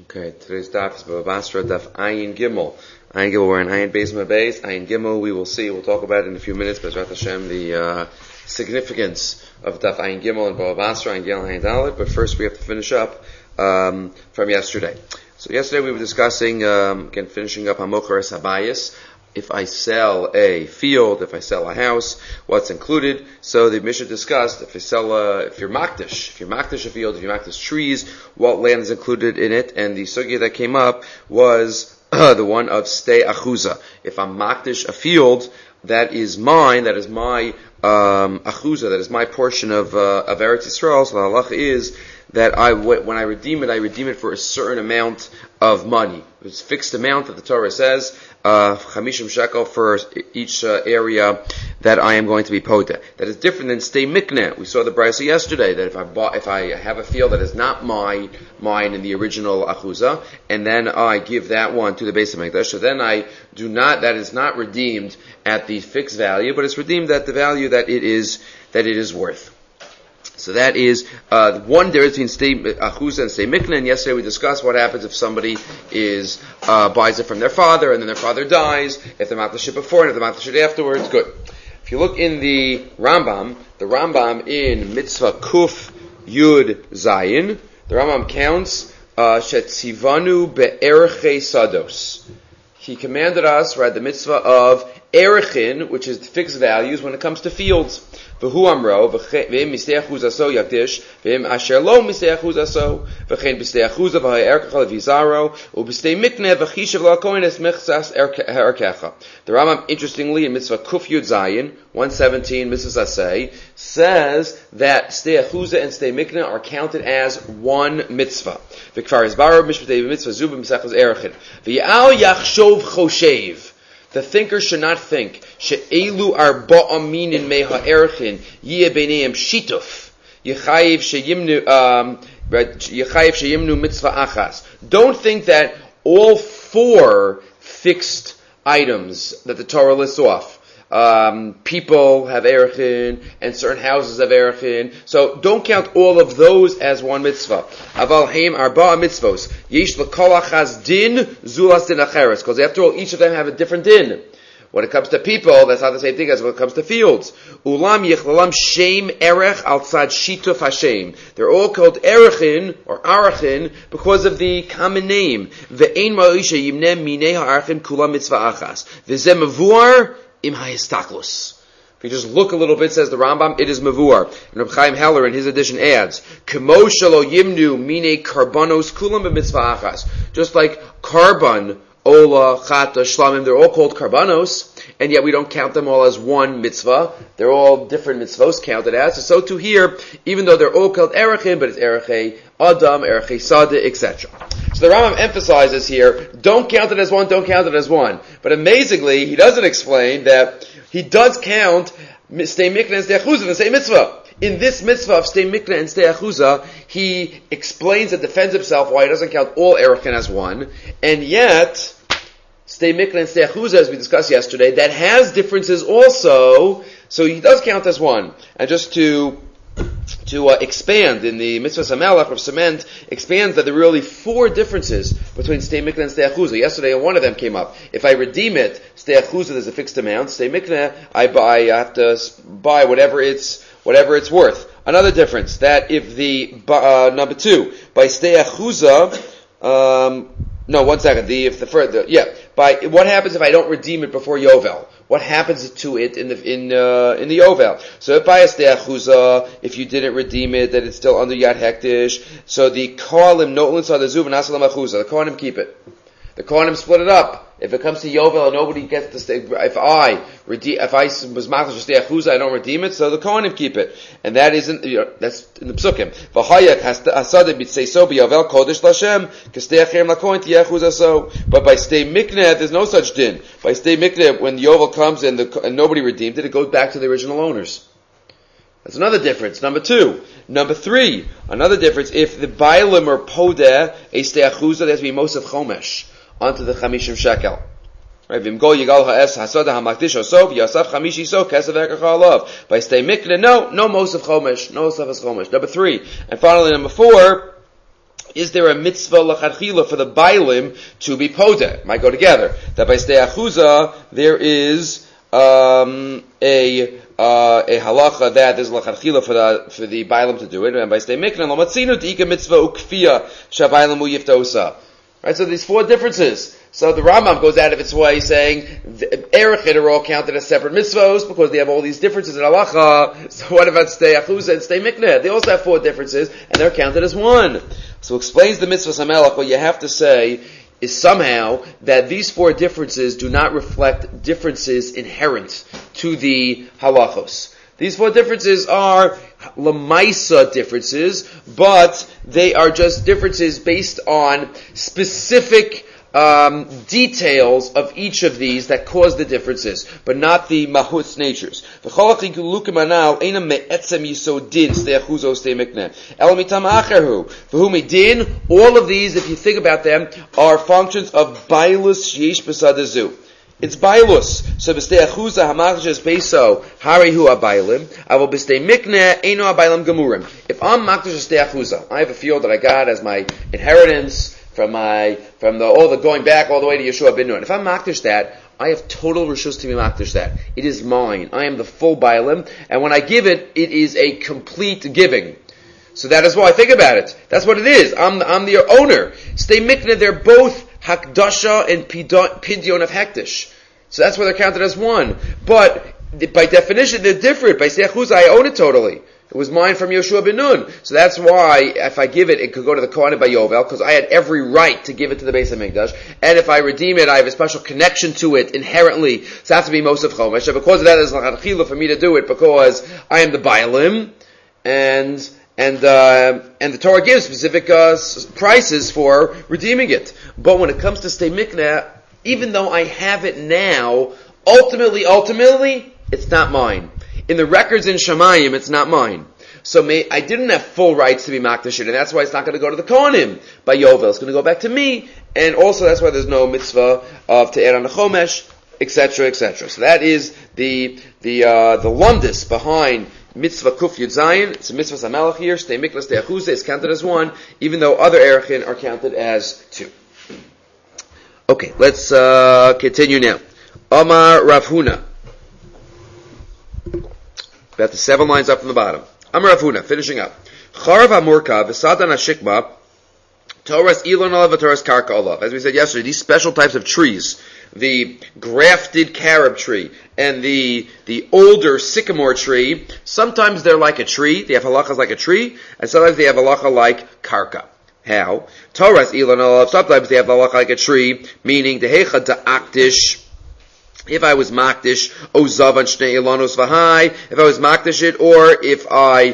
Okay, today's daf is Baba Basra, daf Ayin Gimel. Ayin Gimel, we're in Ayin Beis Mabeis. Ayin Gimel, we will see, we'll talk about it in a few minutes, Bezrat Hashem, the significance of daf Ayin Gimel and Baba Basra, Ayin Gimel, Ayin Dalet. But first we have to finish up from yesterday. So yesterday we were discussing, again, finishing up Hamochares Habayis. If I sell a field, if I sell a house, what's included? So the Mishnah discussed if you're makdish a field, if you're makdish trees, what land is included in it? And the sugya that came up was the one of stei achuza. If I'm makdish a field, that is mine, that is my achuza, that is my portion of Eretz Yisrael. So the halacha is that when I redeem it for a certain amount of money. It's a fixed amount that the Torah says, 50 shekel for each area that I am going to be podeh. That is different than stei mikneh. We saw the brisa yesterday that if I have a field that is not mine in the original achuza, and then I give that one to the Beis HaMikdash, so then that is not redeemed at the fixed value, but it's redeemed at the value that it is worth. So that is one difference between stei achuza and stei mikneh. And yesterday we discussed what happens if somebody buys it from their father and then their father dies. If they're makdish it before and if they're makdish it afterwards, good. If you look in the Rambam in Mitzvah Kuf Yud Zayin, the Rambam counts shetzivanu be'erchei sados. He commanded us, the mitzvah of erchin, which is fixed values when it comes to fields. V'hu amro, v'im mistei achuzaso yakdish, v'im asher lo mistei achuzaso, v'chein b'stei achuza v'hay erkecha levizaro, u'b'stei mikneh v'chishav la'koin es mechzas erkecha. The Rambam, interestingly, in Mitzvah Kuf Yud Zayin, 117, Mitzvah Asay, says that stei achuza and stei mikneh are counted as one mitzvah. V'kfar izbaro mishpatei mitzvah zu b'mesachos erchin. V'yal yachshov choshev. The thinker should not think she'elu arba aminin meha erchin yeh beineim shituf yechayiv sheyimnu mitzvah achas. Don't think that all four fixed items that the Torah lists off, people have erchin and certain houses have erchin, so don't count all of those as one mitzvah. Aval heim arba mitzvos yesh l'kol achas din zulas din acheres, because after all each of them have a different din. When it comes to people, that's not the same thing as when it comes to fields. Ulam yichlalam shem erech al tzad shituf hashem. They're all called erechin or arachin because of the common name. Ve'ein ma'isha yimnem minei ha'arachin kula mitzvah achas. V'zeh mevuar im ha'histaklus. If you just look a little bit, says the Rambam, it is mevuar. And Reb Chaim Heller in his edition adds, Kemo shelo yimnu minei karbanos kulam b'mitzvah achas. Just like karban, ola, chata, shlamim, they're all called karbanos, and yet we don't count them all as one mitzvah. They're all different mitzvahs counted as. So too here, even though they're all called erechim, but it's erechei adam, erechei sada, etc. So the Rambam emphasizes here, don't count it as one, don't count it as one. But amazingly, he doesn't explain that he does count stei mikneh and stei achuza in the same mitzvah. In this mitzvah of stei mikneh and stei achuza, he explains and defends himself why he doesn't count all erechin as one, and yet stei mikneh and stei achuza, as we discussed yesterday, that has differences also, so he does count as one. And just to expand in the Mitzvah Samelach, Rav Cement expands that there are really four differences between stei mikneh and stei achuza. Yesterday, one of them came up. If I redeem it, stei achuza, there's a fixed amount. Stei mikneh, I have to buy whatever it's worth. Another difference, that if number two, by stei achuza, what happens if I don't redeem it before Yovel? What happens to it in the Yovel? So if by stei achuza, if you didn't redeem it, that it's still under Yad Hektish, so the Kohanim notlin sadazuv and asalam achuza, the Kohanim keep it. The Kohanim split it up. If it comes to Yovel and nobody gets to stay, if I was makdish to stei achuza, I don't redeem it, so the Kohanim keep it. And that isn't, that's in the Psukim. V'hayak hasada b'tzei so b'Yovel kodesh l'Hashem, k'stei achem l'kohen tiyeh achuza so. But by stei mikneh, there's no such din. By stei mikneh, when the Yovel comes and nobody redeemed it, it goes back to the original owners. That's another difference. Number two. Number three, another difference, if the Bailim or podeh, a stei achuza, there has to be Mosef Chomesh onto the 50 shekel. Right? V'imgo yigal ha'es hasada ha'makdish osov yasaf chamishi so kesav erkecha alav. By stei mikneh, no Mosef Chomesh, no Mosef Chomesh. Number three, and finally number four, is there a mitzvah lachatchila for the bailim to be podeh? Might go together. That by stei achuza there is a halacha that there's lachatchila for the bailim to do it, and by stei mikna lamatzinu deika mitzvah ukfia shabailim uyiftosa. Right, so these four differences. So the Rambam goes out of its way saying Erechin are all counted as separate mitzvos because they have all these differences in halacha. So what about stei achuza and stei mikna? They also have four differences and they're counted as one. So explains the mitzvah samelach. What you have to say is somehow that these four differences do not reflect differences inherent to the halachos. These four differences are lamaisa differences, but they are just differences based on specific details of each of these that cause the differences, but not the mahut's natures. All of these, if you think about them, are functions of bailus yesh b'sadazu. It's bailus. So b'stei achuza hamachshes beiso harihu abailim. Avol b'stei mikneh eino abailim gemurim. If I'm makdash b'stei achuza, I have a field that I got as my inheritance from the going back all the way to Yeshua ben Nun. If I'm makdash that, I have total reshus to be makdash that. It is mine. I am the full bailim, and when I give it, it is a complete giving. So that is why I think about it. That's what it is. I'm the owner. Stei mikneh, they're both hakdasha and pidyon of hektish. So that's why they're counted as one. But by definition, they're different. By stei achuza, I own it totally. It was mine from Yeshua ben Nun. So that's why if I give it, it could go to the Kohanim by Yovel, because I had every right to give it to the Beis HaMikdash. And if I redeem it, I have a special connection to it inherently. So it has to be Mosef Chomesh. And because of that, there's lachatchila for me to do it, because I am the Bailim, and the Torah gives specific prices for redeeming it. But when it comes to stei mikneh, even though I have it now, ultimately, it's not mine. In the records in Shamayim, it's not mine. So I didn't have full rights to be makdash it, and that's why it's not going to go to the Kohanim by Yovel. It's going to go back to me, and also that's why there's no mitzvah of te'er on the chomesh, etc., etc. So that is the lumdus behind mitzvah kuf yud zayin. It's a mitzvah samelach here. Stei mikneh, stei achuza is counted as one, even though other erechin are counted as two. Okay, let's continue now. Amar Rav Huna. About the 7 lines up from the bottom. Amar Rav Huna, finishing up. Charav hamurka v'sadan hashikma Torah's ilon olav v'Torah's karka olav. As we said yesterday, these special types of trees, the grafted carob tree and the older sycamore tree, sometimes they're like a tree. They have halachas like a tree, and sometimes they have halacha like karka. How? Torah's ilon olav. Sometimes they have halacha like a tree, meaning the hecha da'akdish. If I was makdish ozav an shnei ilanos v'hai, if I was makdish it, or if I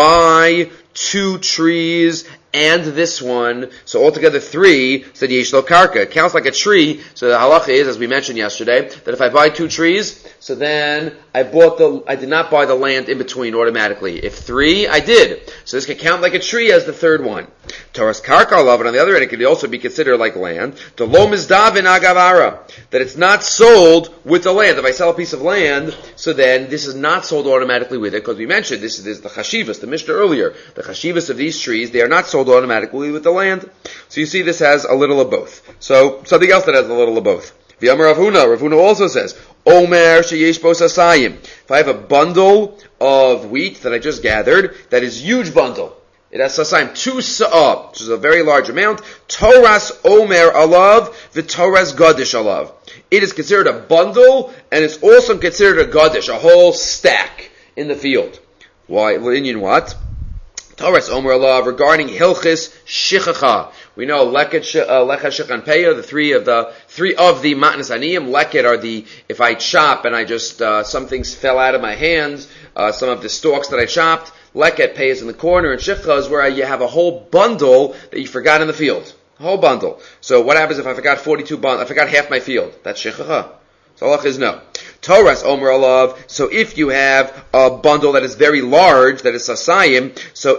buy 2 trees and this one, so altogether 3, said yesh lo karka. It counts like a tree, so the halacha is, as we mentioned yesterday, that if I buy 2 trees, so then I did not buy the land in between automatically. If 3, I did. So this can count like a tree as the 3rd one. Torah's karka olav, and on the other end, it could also be considered like land. The lo mizdavin agavara, that it's not sold with the land. If I sell a piece of land, so then this is not sold automatically with it, because we mentioned this is the chashivas, the Mishnah earlier. The chashivas of these trees, they are not sold automatically with the land. So you see this has a little of both. So something else that has a little of both. V'yamar Rav Huna also says, Omer sheyesh bo sasayim. If I have a bundle of wheat that I just gathered, that is huge bundle. It has sasayim, 2 sa'ah, which is a very large amount. Toras Omer alav, v'toras gadish alav. It is considered a bundle, and it's also considered a gadish, a whole stack in the field. Why? In what? Torah's Omer Allah regarding Hilchis Shichacha. We know Leket Shechan Peah, the three of the Matnas Aniyim. Leket are if I chop and I just, some things fell out of my hands, some of the stalks that I chopped. Leket Peah is in the corner, and Shichacha is where you have a whole bundle that you forgot in the field. A whole bundle. So what happens if I forgot 42 bundles? I forgot half my field. That's Shichacha. So Allah is no. Torah's Omer Alav, so if you have a bundle that is very large, that is Sasayim, so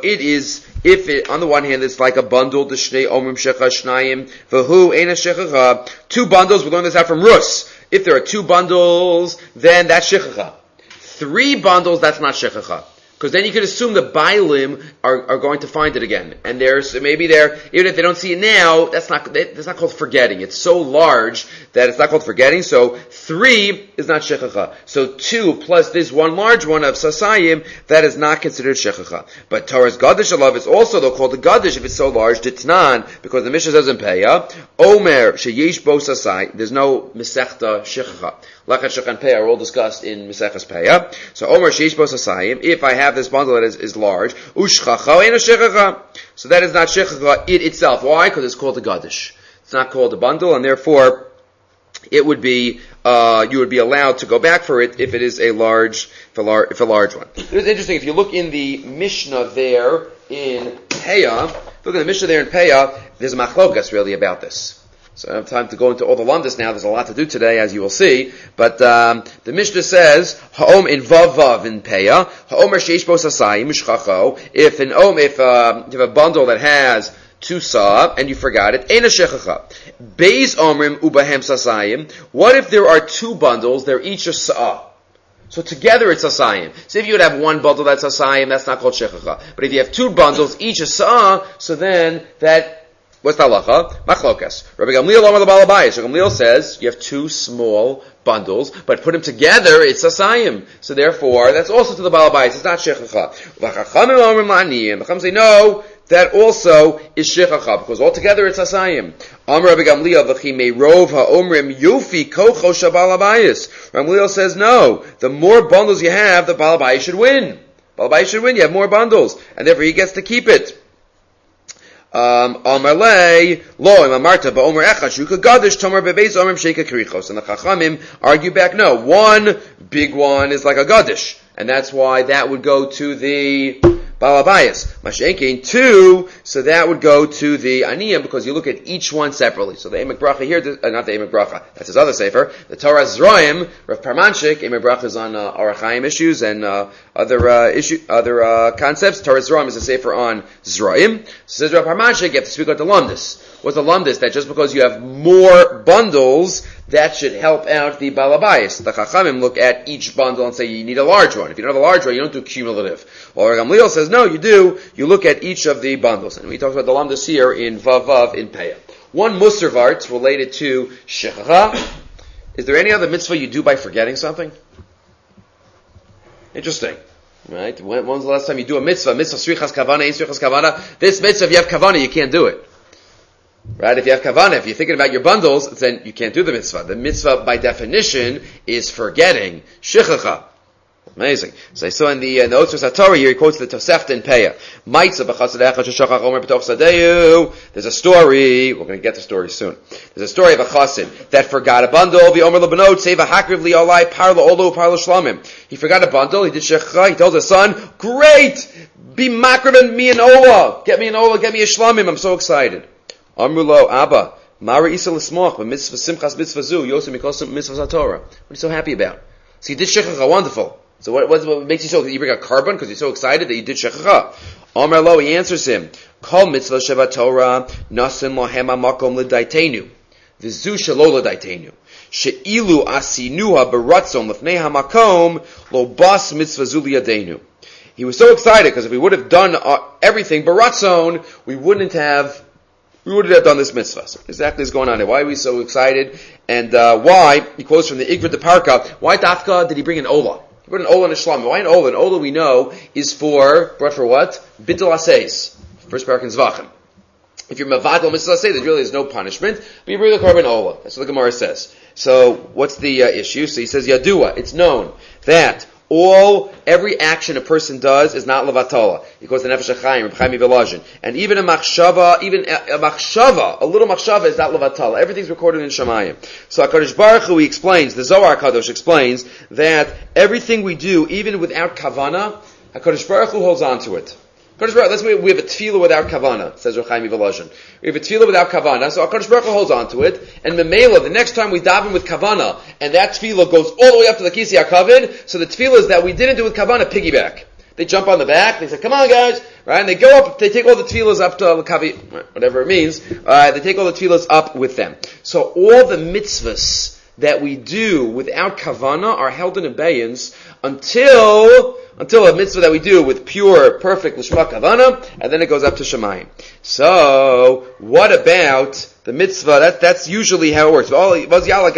on the one hand, it's like a bundle, the Shnei Omrim Shecha Shnayim, V'hu Eina Shechacha, 2 bundles, we learned this out from Rus. If there are 2 bundles, then that's Shechacha. 3 bundles, that's not Shechacha. Because then you could assume the Bailim are going to find it again. And maybe even if they don't see it now, that's not called forgetting. It's so large that it's not called forgetting. So 3 is not shechacha. So 2 plus this one large one of sasayim, that is not considered shechacha. But Torah's Gadish alav is also though called the Gadish if it's so large, ditnan, because the Mishnah says in Peah, Omer sheyesh bo sasai, there's no Mesechta shechacha. Lachat shech and Peah are all discussed in Mesechas Peah. So Omer sheyesh bo sasayim, if I have this bundle that is large, ushchacha ain't a shechacha. So that is not shechacha it itself. Why? Because it's called a Gadish. It's not called a bundle, and therefore it would be you would be allowed to go back for it if it is a large one. It's interesting if you look in the Mishnah there in Peah. Look at the Mishnah there in Peah. There's a machlokas really about this. So I don't have time to go into all the lumdus now. There's a lot to do today, as you will see. But the Mishnah says ha'om in vav in Peah ha'omer sheish bo sasayim mishchacho. If you have a bundle that has 2 sa and you forgot it, ain't a shechacha. Beis omrim ubahem sasayim. What if there are 2 bundles? They're each a sa. So together it's sasayim. So if you would have one bundle that's sasayim, that's not called shechacha. But if you have 2 bundles, each a sa, so then what's the halacha? Machlokas. Rabbi Gamliel Amar L'Baal Habayis. Rabbi Gamliel says you have 2 small bundles, but put them together, it's sasayim. So therefore, that's also to the Baal Habayis. It's not shechacha. V'chachamim omrim la'aniyim. The Chacham say no. That also is shechacha, because altogether it's asayim. Amar Rabbi Gamliel v'chi meirov ha'omrim yufi kocho shabal habayis. Rabbi Gamliel says no. The more bundles you have, the Baal Habayis should win. Baal Habayis should win. You have more bundles, and therefore he gets to keep it. Amar lei lo im amarta ba'omer echad shuka gadish tomer bebeis omrim sheika krichos. And the Chachamim argue back. No, one big one is like a gadish, and that's why that would go to the Baal Habayis. Mashenkein 2, so that would go to the Aniyim, because you look at each one separately. So the Emek Bracha here, not the Emek Bracha, that's his other sefer. The Torah Zroim, Rav Parmanchik, Emek Bracha is on Orach Chaim issues and other concepts. Torah Zroim is a sefer on Zroim. So says Rav Parmanchik, you have to speak out the lumdus. What's the lumdus? That just because you have more bundles, that should help out the Baal Habayis. The Chachamim look at each bundle and say you need a large one. If you don't have a large one, you don't do cumulative. Or Gamliel says no, you do. You look at each of the bundles. And we talked about the lumdus here in Vav in Peah. One Musar Vartz related to shechacha. Is there any other mitzvah you do by forgetting something? Interesting. Right? When's the last time you do a mitzvah? Mitzvah srichas kavana, ein srichas kavana. This mitzvah, if you have kavana, you can't do it. Right? If you have kavana, if you're thinking about your bundles, then you can't do the mitzvah. The mitzvah, by definition, is forgetting. Shechacha. Amazing. So I saw in the Otzros HaTorah here, he quotes the Tosefta in Peah. There's a story, we're going to get the story soon. There's a story of a chassid that forgot a bundle. He forgot a bundle, he did shechacha, he told his son, great! Be makrav me an ola! Get me an ola, get me a shlamim, I'm so excited. Amrulo, Abba, Mara Isa l'smoch, mitzvah simchas mitzvah zu, Yosem mikosim mitzvah HaTorah. What are you so happy about? So he did shechacha, wonderful. So what makes you so, you bring a carbon because you're so excited that you did shechacha? Amar lo, he answers him, Kol mitzvah shevat Torah, nasin lohem hamakom l'daitenu. V'zu shelo l'daitenu. She'ilu asinuha beratzon lefnei hamakom, lo bas mitzvah zu liyadenu. He was so excited because if we would have done everything beratzon, we wouldn't have done this mitzvah. So exactly what's going on here. Why are we so excited? And why, he quotes from the Igrit de Parka, why dafka did he bring an olah? He put an olah and a shlamim. Why an olah? An olah we know is brought for what? Bittul aseis. First parak in Zvachim. If you're mavadal mitzvah aseis, there really is no punishment, but you bring a carbon olah. That's what the Gemara says. So, what's the issue? So he says, Yadua, it's known that every action a person does is not levatala. He calls the Nefesh HaChaim, Reb Chaim Volozhin. And even a machshava, a little machshava is not levatala. Everything's recorded in Shemayim. So HaKadosh Baruch Hu, he explains, the Zohar Kadosh explains, that everything we do, even without kavana, HaKadosh Baruch Hu holds on to it. Let's say we have a tefillah without kavana, says Reb Chaim Volozhin. We have a tefillah without kavana, so HaKadosh Baruch Hu holds on to it, and memela, the next time we daven with kavana, and that tefillah goes all the way up to the Kisi HaKavod, so the tefillahs that we didn't do with kavana piggyback. They jump on the back, they say, come on guys, right, and they go up, they take all the tefillahs up to the kavi, whatever it means, they take all the tefillahs up with them. So all the mitzvahs that we do without kavana are held in abeyance until until a mitzvah that we do with pure, perfect lishma kavana, and then it goes up to Shemayim. So, what about the mitzvah? That's usually how it works. Also a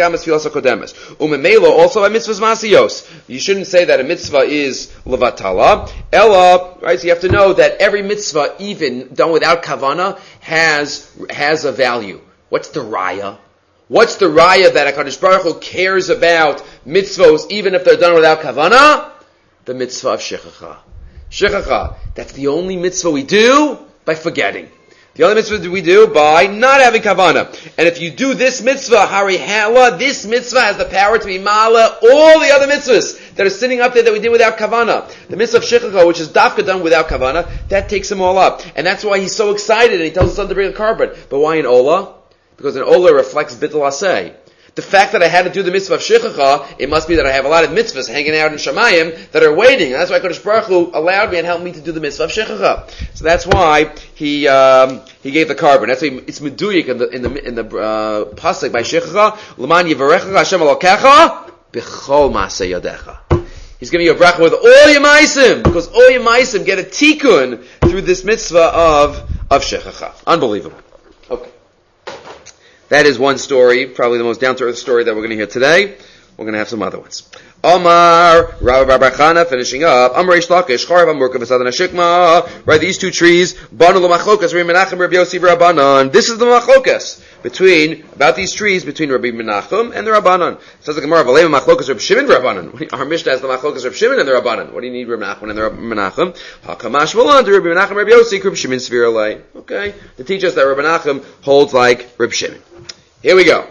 mitzvahs masiyos. You shouldn't say that a mitzvah is levatala. Ella, right? So you have to know that every mitzvah, even done without kavana, has a value. What's the raya? What's the raya that HaKadosh Baruch Hu cares about mitzvahs even if they're done without kavana? The mitzvah of shechacha. Shechacha. That's the only mitzvah we do by forgetting. The only mitzvah we do by not having kavana. And if you do this mitzvah, hari hala, this mitzvah has the power to be mala all the other mitzvahs that are sitting up there that we did without kavana. The mitzvah of shechacha, which is dafka done without kavana, that takes them all up. And that's why he's so excited and he tells his son to bring a carbon. But why in Ola? Because an Ola reflects bittul aseh. The fact that I had to do the mitzvah of shechacha, it must be that I have a lot of mitzvahs hanging out in Shemayim that are waiting. And that's why Kodesh Baruch Hu allowed me and helped me to do the mitzvah of shechacha. So that's why he gave the carbon. That's why it's meduyik in the pasuk by shechacha. L'man yivarechacha Hashem Elokecha b'chol maaseh yadecha. He's giving you a bracha with all your ma'asim, because all your ma'asim get a tikkun through this mitzvah of shechacha. Unbelievable. Okay. That is one story, probably the most down-to-earth story that we're going to hear today. We're going to have some other ones. Omar, Rabbi Bar Chana, finishing up. Amar Reish Lakish, Charav Amurka, V'Sadan HaShikma. Right, these two trees. Banu L'Machlokas, Rabbi Menachem, Rabbi Yossi, Rabbanan. This is the Machlokas about these trees between Rabbi Menachem and the Rabbanan. Says the Gemara, V'Leim Machlokas, Rabbi Shimon, Rabbanan. Our Mishnah has the Machlokas, Rabbi Shimon and the Rabbanan. What do you need Rabbi Menachem and the Rabbi Menachem? Hakamash Malan, Rabbi Menachem, Rabbi Yossi, Rabbi Shimon, Sviralei. Okay, to teach us that Rabbi Menachem holds like Rabbi Shimon. Here we go.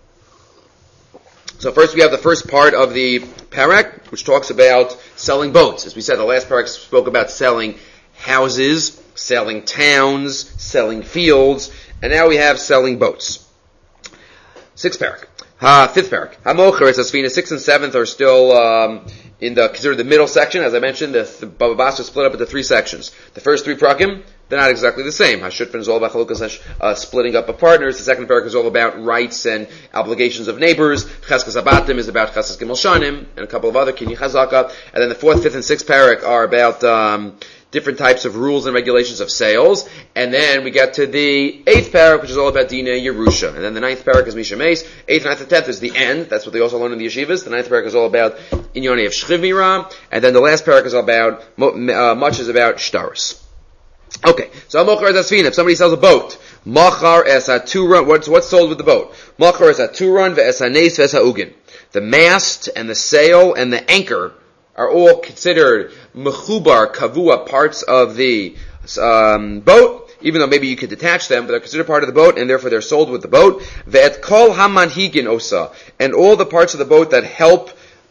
So first we have the first part of the parak, which talks about selling boats. As we said, the last parak spoke about selling houses, selling towns, selling fields, and now we have selling boats. Fifth parak. HaMocher, it's Asfina. 6th and 7th are still considered the middle section. As I mentioned, the Baba Basra split up into 3 sections. The first 3 prakim, they're not exactly the same. Hashutfin is all about chalukas, splitting up of partners. The second parak is all about rights and obligations of neighbors. Cheskas Abatim is about Cheskas Gimel Shanim, and a couple of other Kinyi Chazaka. And then the 4th, 5th, and 6th parak are about different types of rules and regulations of sales. And then we get to the 8th parak, which is all about Dina Yerusha. And then the 9th parak is Misha Meis. 8th, 9th, and 10th is the end. That's what they also learn in the yeshivas. The 9th parak is all about Inyoni of Shchiv Mira. And then the last parak is about, much is about Shtaris. Okay, so Mochar es Asfina, if somebody sells a boat, Machar es ha-2-run, what's sold with the boat? Machar es ha-2-run, ve'es ha-nes, ve'es ha-ugin. The mast, and the sail, and the anchor are all considered mechubar, kavua, parts of the boat, even though maybe you could detach them, but they're considered part of the boat, and therefore they're sold with the boat. Ve'et kol ha-manhigin osa, and all the parts of the boat that help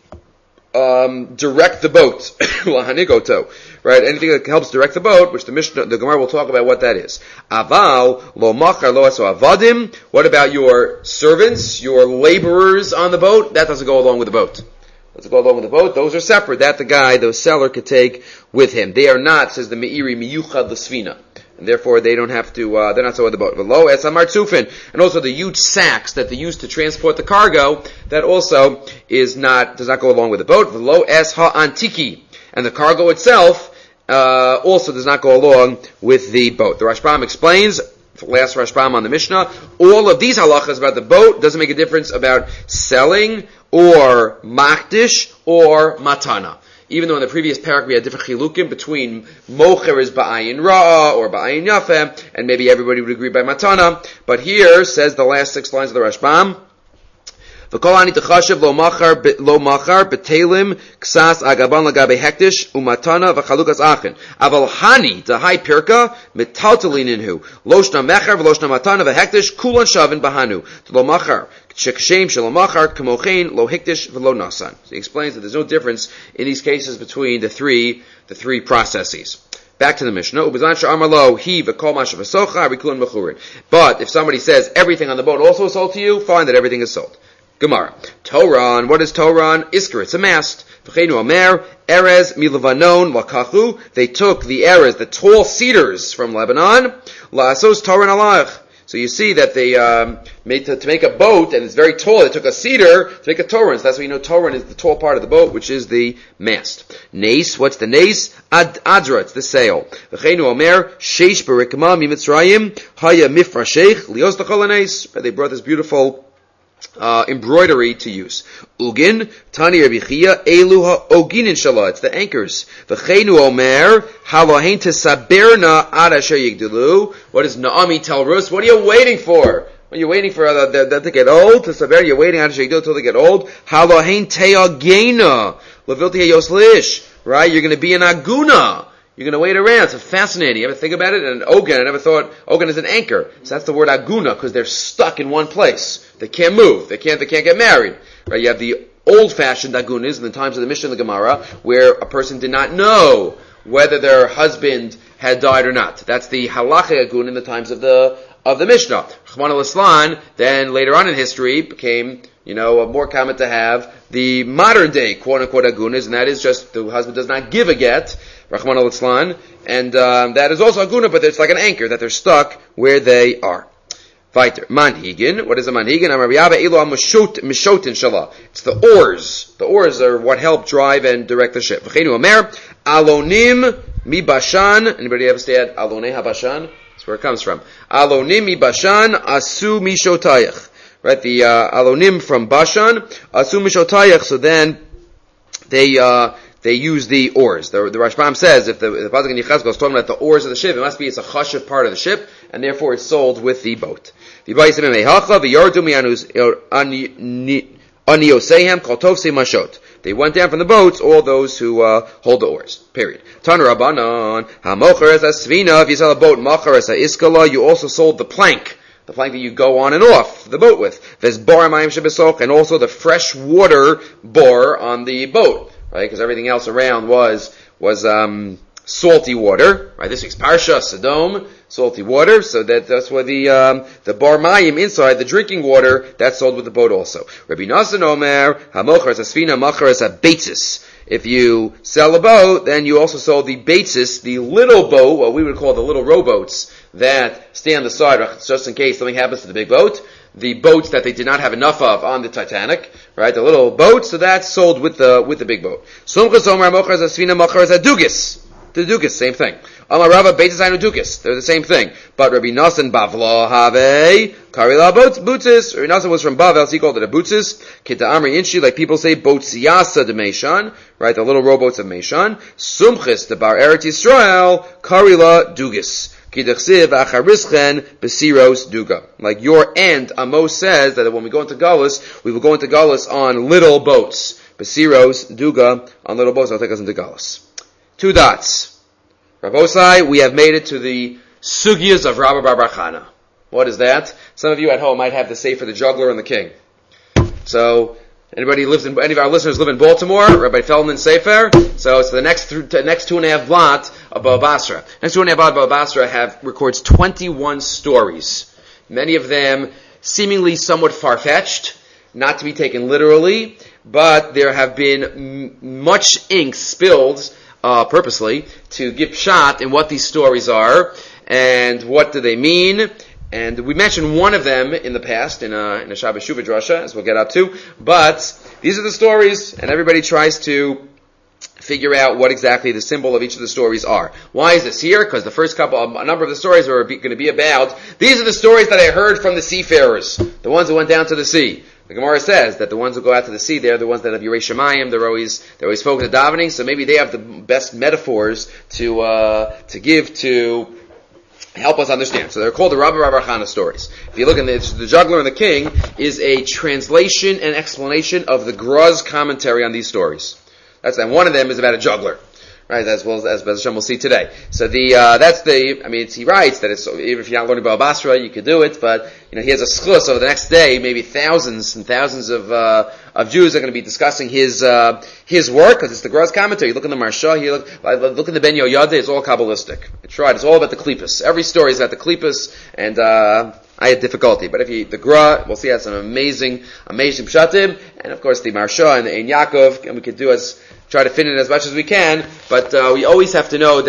direct the boat, right? Anything that helps direct the boat, which the Gemara will talk about what that is. Aval lo machar lo aso avadim. What about your servants, your laborers on the boat? That doesn't go along with the boat. Doesn't go along with the boat. Those are separate. That the seller could take with him. They are not, says the Meiri, miyuchad l'sfina. And therefore they don't have to, they're not so with the boat. V'lo es hamartzufin. And also the huge sacks that they use to transport the cargo, that also does not go along with the boat. V'lo es ha'antiki. And the cargo itself, also does not go along with the boat. The Rashbam explains, the last Rashbam on the Mishnah, all of these halachas about the boat doesn't make a difference about selling, or makdish, or matana. Even though in the previous parak we had different chilukim between mocher is ba'ayin ra'ah or ba'ayin yafeh, and maybe everybody would agree by matana. But here says the last 6 lines of the Rashbam, V'kol ani techashav lo machar betelim ksas agaban lagabe hektish umatana v'chalukas achin. Aval hani dahai pirka metaltalin inhu loshna mechar v'loshna matana v'hektish kulan shavin bahanu lo machar shekshem shelo machar kamochein lo hektish v'lo nasan. So he explains that there's no difference in these cases between the three processes. Back to the Mishnah. But if somebody says everything on the boat also is sold to you, fine, that everything is sold. Gemara. Toran. What is Toran? Isker. It's a mast. V'cheinu omer. Erez milavanon lakachu. They took the erez, the tall cedars from Lebanon. La'asos Toran alach. So you see that to make a boat, and it's very tall. They took a cedar to make a torin. So that's why you know torin is the tall part of the boat, which is the mast. Nes, what's the nes? Adra, it's the sail. V'cheinu omer, sheish berikma mimitzrayim, haya mifrashech, lios l'chol hanes. They brought this beautiful embroidery to use. Ugin, Tani Rabbi Chia, Elu ha'ogin inshallah. It's the anchors. V'cheinu omer, halohen tesaberna ad asher yigdelu. What does Naomi tell Rus? What are you waiting for? When you're waiting for them to get old, to saber, you're waiting ad asher yigdelu until they get old. Halohen teagena, levilti yoslish. Right? You're going to be an aguna. You're going to wait around. It's fascinating. You ever think about it? And ogen, I never thought ogen is an anchor. So that's the word aguna, because they're stuck in one place. They can't move. They can't get married. Right? You have the old-fashioned agunas in the times of the Mishnah and the Gemara, where a person did not know whether their husband had died or not. That's the halacha agun in the times of the Mishnah. Rahman al-Islan, then later on in history, became, more common to have the modern day quote-unquote agunas, and that is just the husband does not give a get, Rahman al-Islan, and that is also aguna, but it's like an anchor, that they're stuck where they are. Weiter. Manhigin. What is a manhigin? Amar Rabbi Elo mishotin shalah. It's the oars. The oars are what help drive and direct the ship. V'cheinu omer, alonim mi bashan. Anybody ever stay at Alonei HaBashan? That's where it comes from. Alonim mi bashan asu mishotayach. Right, the alonim from Bashan, asu mishotayach. So then they use the oars. The Rashbam says if the Pasuk in Yechezkel is talking about the oars of the ship, it's a chashiv part of the ship, and therefore it's sold with the boat. They went down from the boats, all those who hold the oars. Period. Tanu Rabbanan, hamocher es asvina. If you sell a boat, mocher es iskala, you also sold the plank. The plank that you go on and off the boat with. There's bar mayim shebesoch, and also the fresh water bar on the boat. Right, because everything else around was salty water. Right, this week's Parsha, Sodom, salty water. So that's where the bar mayim inside, the drinking water, that's sold with the boat also. Rabbi Nassan Omer, hamocher es asfina, macher es abeitzis. If you sell a boat, then you also sold the beitzis, the little boat, what we would call the little rowboats that stay on the side just in case something happens to the big boat. The boats that they did not have enough of on the Titanic, right? The little boats, so that's sold with the big boat. Sumchas Omer mocher asfina macher adugis. The dugis, same thing. Amar Rava beitzis ainu dugis. They're the same thing. But Rabbi Nassan bavlo have karila butzis. Rabbi Nassan was from Bavel, so he called it a butzis. Kita amri inshi, like people say, botsiasa de Meishan, right? The little rowboats of Meishan. Sumchis de bar Eretz Yisrael, karila dugis. Like your aunt Amos says that when we go into Galus, we will go into Galus on little boats. Besiros, Duga, on little boats, that'll take us into Galus. 2 dots. Rabosai, we have made it to the Sugyas of Rabbi Bar Chana. What is that? Some of you at home might have the Sefer, the Juggler and the King. So, any of our listeners live in Baltimore? Rabbi Feldman Sefer. So it's the next 2.5 blot of Baba Basra. Next 2.5 blot of Baba Basra records 21 stories. Many of them seemingly somewhat far-fetched, not to be taken literally, but there have been much ink spilled purposely to give pshat in what these stories are and what do they mean. And we mentioned one of them in the past in a Shabbos Shuvah drasha, as we'll get up to. But these are the stories, and everybody tries to figure out what exactly the symbol of each of the stories are. Why is this here? Because the first a number of the stories are going to be about, these are the stories that I heard from the seafarers, the ones who went down to the sea. The Gemara says that the ones who go out to the sea, they're the ones that have Yirei Shemayim, they're always focused on davening, so maybe they have the best metaphors to give to help us understand. So they're called the Rabbi Bar Chana stories. If you look at the Juggler and the King is a translation and explanation of the Gruz commentary on these stories. And one of them is about a juggler, right? As well as Hashem will see today. So he writes that even if you're not learning about Basra, you could do it, but he has a schus over the next day, maybe thousands and thousands of Jews are going to be discussing his work, because it's the Gruz commentary. You look in the Marsha, look in the Ben Yoyada, it's all Kabbalistic. It's right, it's all about the Klippas. Every story is about the Klippas, and I had difficulty. But the Gra, we'll see, has some amazing pshatim, and of course the Marsha and the Ein Yaakov, and we could try to fit in as much as we can, but we always have to know that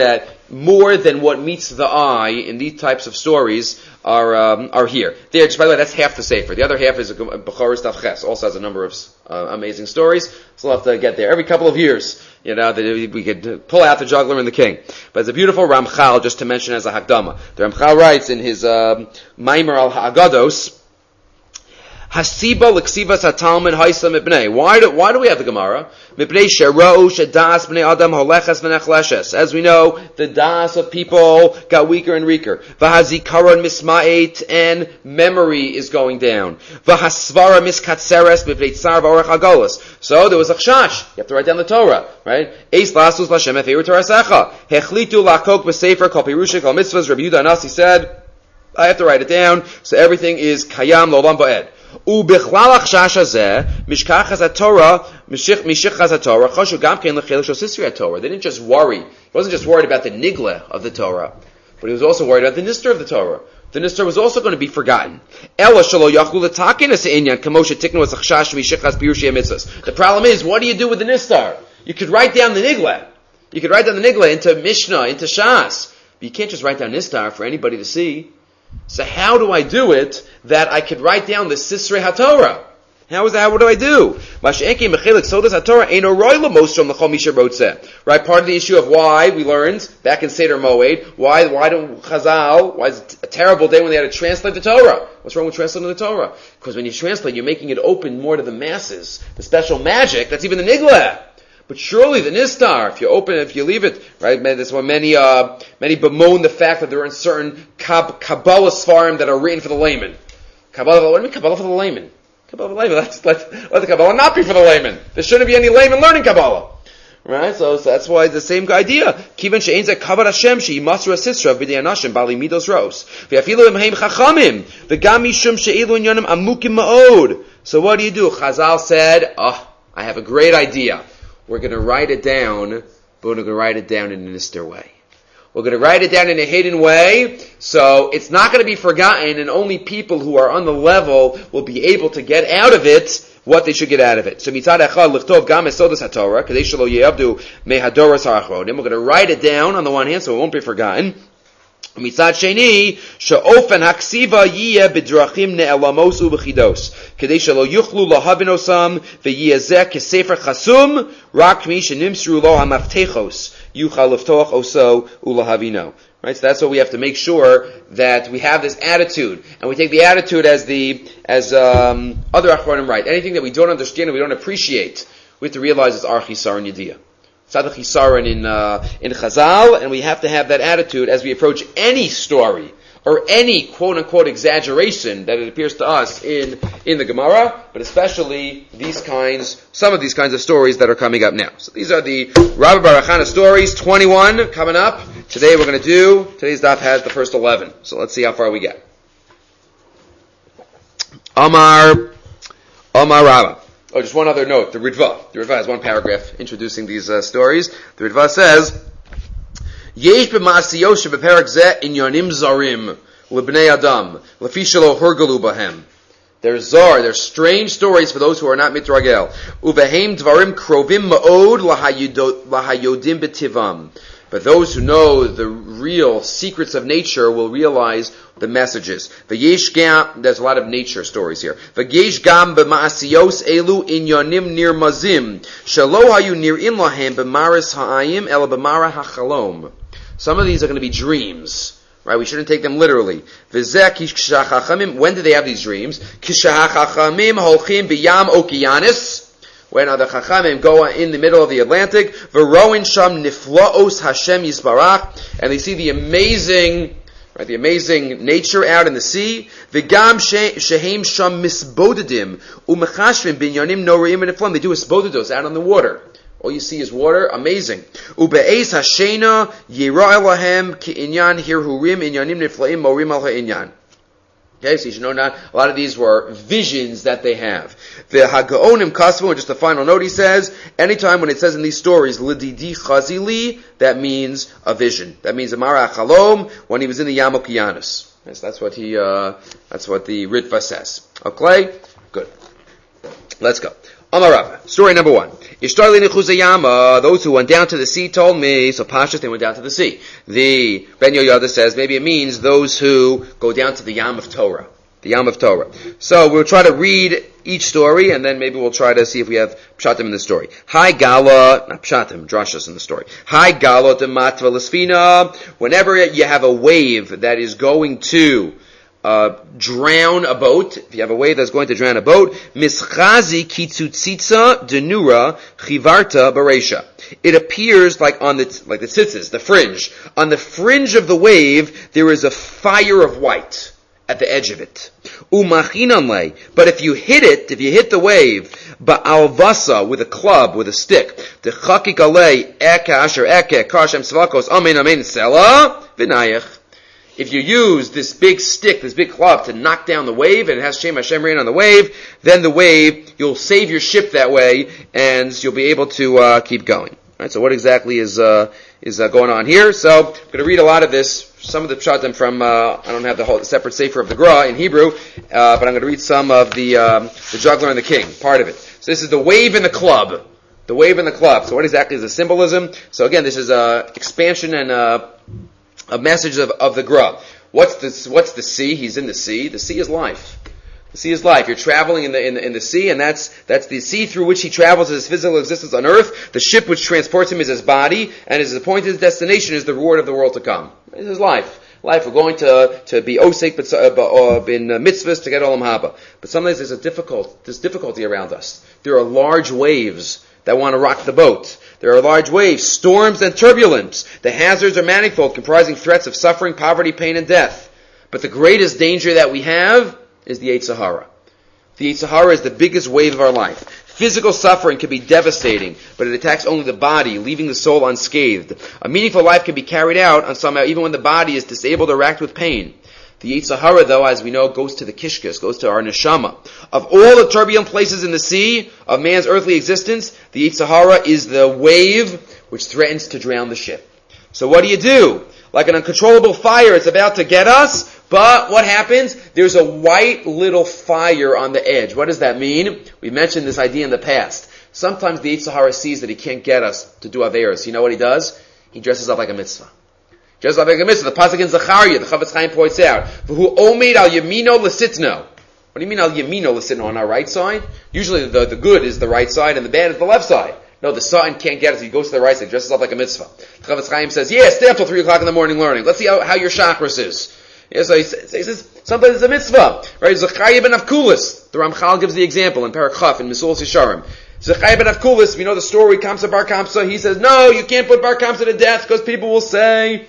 more than what meets the eye in these types of stories are here. There, just by the way, that's half the Sefer. The other half is Bechoros Daf Ches. Also has a number of amazing stories. So we'll have to get there every couple of years. We could pull out the juggler and the king. But it's a beautiful Ramchal, just to mention as a Hakdama. The Ramchal writes in his Maimer al Ha'agados, Hasiba l'ksivas hatalmud haisa mipnei. Why do we have the Gemara? Mipnei sherou shedas bnei adam holeches v'nechleshes. As we know, the das of people got weaker and weaker. V'hazikaron misma'et, and memory is going down. V'hasvara miskatseres mipnei tzar v'orach hagolos. So there was a chashash. You have to write down the Torah, right? Eis lasus l'Hashem efeiru torasecha. Hechlitu lakok b'sefer kol pirusha kol mitzvahs. Rabbi Yehuda Anasi said, I have to write it down, so everything is kayam lo'olam va'ed. ובכלל החשש הזה, משכח התורה, משך התורה, חשו גם כן לחילוק של ספרי התורה. They didn't just worry. He wasn't just worried about the nigla of the Torah, but he was also worried about the nister of the Torah. The nister was also going to be forgotten. The problem is, what do you do with the nistar? You could write down the nigla. You could write down the nigla into Mishnah, into Shas. But you can't just write down nistar for anybody to see. So how do I do it that I could write down the Sisrei HaTorah? What do I do? Right, part of the issue of why we learned back in Seder Moed, why don't Chazal, why is it a terrible day when they had to translate the Torah? What's wrong with translating the Torah? Because when you translate, you're making it open more to the masses. The special magic, that's even the Nigla. But surely the Nistar, if you leave it, right, that's why many bemoan the fact that there are certain Kabbalah Sfarim that are written for the layman. What do you mean Kabbalah for the layman? Kabbalah for the layman, let the Kabbalah not be for the layman. There shouldn't be any layman learning Kabbalah. Right, so that's why it's the same idea. Kivan she'ein ze kavod Hashem she'imasru asisra b'dei anashim bali midos ros. V'afilu imheim chachamim v'gam mishum she'ilu inyanim amukim ma'od. So what do? Chazal said, I have a great idea. We're going to write it down, but we're going to write it down in a nister way. We're going to write it down in a hidden way, so it's not going to be forgotten, and only people who are on the level will be able to get out of it what they should get out of it. So mitzad echad lichtov gam esodas haTorah, kadei shelo ye'avdu mehadoros ha'achronim. We're going to write it down on the one hand, so it won't be forgotten. Mitzad sheni, she'ofen haksiva yiyeh b'drachim ne'elamos u'b'chidos, kedei shelo yuchlu lahavinosam v'yiyeh kesefer chasum, rak mi shenimsru lo hamaftechos, yuchal liftoch oso ulahavino. Right, so that's what we have to make sure that we have this attitude, and we take the attitude as other achronim write. Anything that we don't understand and we don't appreciate, we have to realize it's our chisar and yediyah. Tzaddik chisaron in Chazal, and we have to have that attitude as we approach any story or any quote-unquote exaggeration that it appears to us in the Gemara, but especially some of these kinds of stories that are coming up now. So these are the Rabbi Baruch Hana stories, 21 coming up. Today's daf has the first 11. So let's see how far we get. Amar Rabba. Oh, just one other note. The Ritva. The Ritva has one paragraph introducing these stories. The Ritva says, Yesh b'ma'asiyos shebeperak zeh inyanim zarim lebnei adam lefi shelo hurgalu bahem. There's strange stories for those who are not mitragel. Uvehem dvarim krovim ma'od lahayodim b'tivam. But those who know the real secrets of nature will realize the messages. There's a lot of nature stories here. V'yesh gam b'ma'asiyos elu inyanim nirmazim shelo hayu nir'im lahem b'maris ha'ayim ela b'mara ha'chalom. Some of these are going to be dreams. Right? We shouldn't take them literally. When do they have these dreams? When the Chachamim go in the middle of the Atlantic, V'roin sham niflaos Hashem Yisbarach, and they see the amazing nature out in the sea. V'gam shehem sham misbodedim umechashvim binyanim noreim v'niflam. They do isbodedos out on the water. All you see is water, amazing. Ube'ez hashena yira elahem ki'inyan hirhurim inyanim niflaim morim al ha'inyan. Okay, so you should know now, a lot of these were visions that they have. The Hagaonim Kasvu, and just a final note, he says, anytime when it says in these stories, Lididi Chazili, that means a vision. That means Amara Chalom, when he was in the Yam Okiyanus. Yes, that's what the Ritva says. Okay? Good. Let's go. Amar Rav, story number 1. Ishtar li nechuzayama, those who went down to the sea told me, so Pashas, they went down to the sea. The Ben Yoyada says, maybe it means those who go down to the Yam of Torah. The Yam of Torah. So we'll try to read each story, and then maybe we'll try to see if we have Pshatim in the story. Hi Gala, not Pshatim, Drashas in the story. Hi Gala de Matva Lasfina. Whenever you have a wave that is going to drown a boat, if you have a wave that's going to drown a boat, Mischazi kitzutzitza denura chivarta baresha. It appears like the tzitzis, the fringe. On the fringe of the wave, there is a fire of white at the edge of it. Umachinanle, but if you hit the wave, ba'alvasa, with a club, with a stick, the chakik alei eke asher eke kashem svakos amen amen sela v'nayach. If you use this big stick, this big club to knock down the wave, and it has Shem Hashem rain on the wave, then the wave, you'll save your ship that way, and you'll be able to keep going. All right, so what exactly is going on here? So I'm going to read a lot of this. Some of the pshatim from I don't have the whole separate sefer of the Gra in Hebrew, but I'm going to read some of the juggler and the king, part of it. So this is the wave and the club. The wave and the club. So what exactly is the symbolism? So again, this is expansion and a message of the Gra. What's the sea? He's in the sea. The sea is life. The sea is life. You're traveling in the sea, and that's the sea through which he travels as his physical existence on earth. The ship which transports him is his body, and his appointed destination is the reward of the world to come. This is life. Life. We're going to be osek in mitzvahs to get olam haba. But sometimes there's difficulty around us. There are large waves that want to rock the boat. There are large waves, storms, and turbulence. The hazards are manifold, comprising threats of suffering, poverty, pain, and death. But the greatest danger that we have is the Yetzer Hara. The Yetzer Hara is the biggest wave of our life. Physical suffering can be devastating, but it attacks only the body, leaving the soul unscathed. A meaningful life can be carried out on somehow even when the body is disabled or racked with pain. The Yetzer Hara, though, as we know, goes to the kishkas, goes to our neshama. Of all the turbulent places in the sea of man's earthly existence, the Yetzer Hara is the wave which threatens to drown the ship. So what do? Like an uncontrollable fire, it's about to get us, but what happens? There's a white little fire on the edge. What does that mean? We mentioned this idea in the past. Sometimes the Yetzer Hara sees that he can't get us to do Averos. You know what he does? He dresses up like a mitzvah. The pasuk in Zechariah, the Chavetz Chaim points out, "V'hu omed al yamino l'sitno." What do you mean al yamino l'sitno? On our right side? Usually the good is the right side and the bad is the left side. No, the Satan can't get us. He goes to the right side, dresses up like a mitzvah. The Chavetz Chaim says, stay up till 3 o'clock in the morning learning. Let's see how your chakras is. So he says, sometimes it's a mitzvah. Right? Zechariah ben Avkulis. The Ramchal gives the example in Perek Chaf in Mesulas Yesharim. Zechariah ben Avkulis, we know the story, Kamsa Bar Kamsa. He says, no, you can't put Bar Kamsa to death because people will say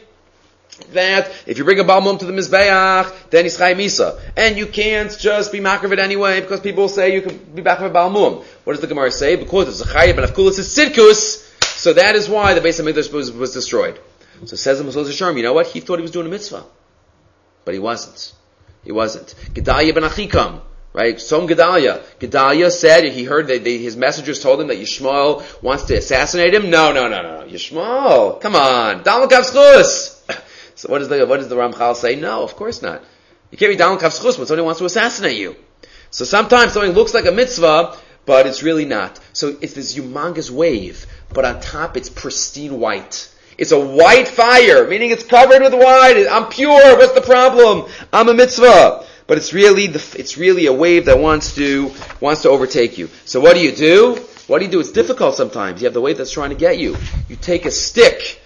that if you bring a Balmum to the Mizbeach, then he's Chai Misa. And you can't just be makar of it anyway, because people will say you can be back of a Balmum. What does the Gemara say? Because of Zechariah ben Avkulis is Sidkus, so that is why the Beis HaMikdash was destroyed. So says the Mesulas Yesharim, you know what? He thought he was doing a mitzvah. But he wasn't. Gedaliah ben Achikam, right? Som Gedaliah. Gedaliah said, he heard that his messengers told him that Yishmael wants to assassinate him. No. Yishmael, come on. Dalma Kavschus. So what does the Ramchal say? No, of course not. You can't be down kavschus when somebody wants to assassinate you. So sometimes something looks like a mitzvah, but it's really not. So it's this humongous wave, but on top it's pristine white. It's a white fire, meaning it's covered with white. I'm pure. What's the problem? I'm a mitzvah. But it's really a wave that wants to overtake you. So what do you do? It's difficult sometimes. You have the wave that's trying to get you. You take the stick